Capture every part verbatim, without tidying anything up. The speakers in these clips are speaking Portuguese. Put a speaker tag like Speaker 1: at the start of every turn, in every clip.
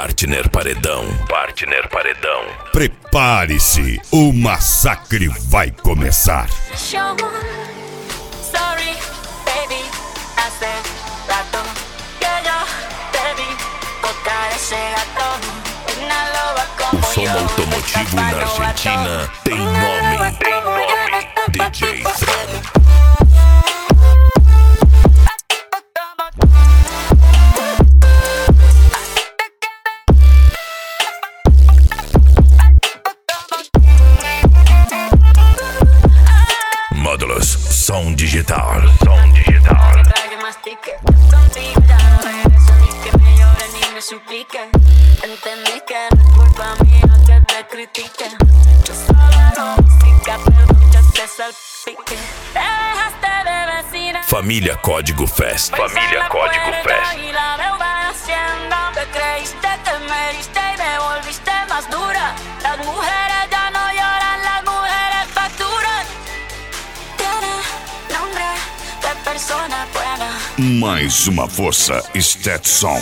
Speaker 1: Partner Paredão, Partner Paredão.
Speaker 2: Prepare-se, o massacre vai começar.
Speaker 1: O som automotivo na Argentina tem nome, tem nome, D J Fran. Módulos, som digital, som digital. Família Código Fest, Família Código Fest.
Speaker 2: Mais uma força, Stetson.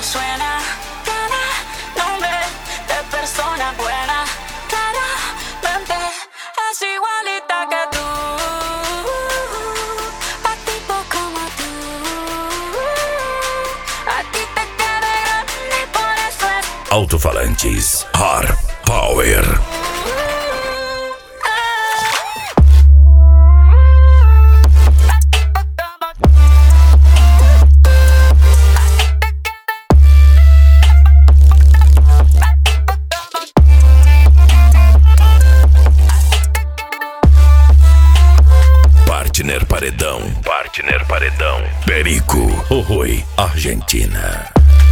Speaker 1: Alto-falantes, Hard Power. Partner Paredão, Partner Paredão. Perico, Rui, Argentina.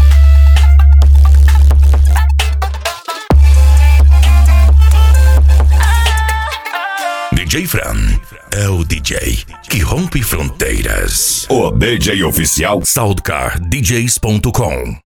Speaker 1: D J Fran é o D J que rompe fronteiras.
Speaker 2: O D J oficial
Speaker 1: Soundcar D Js ponto com.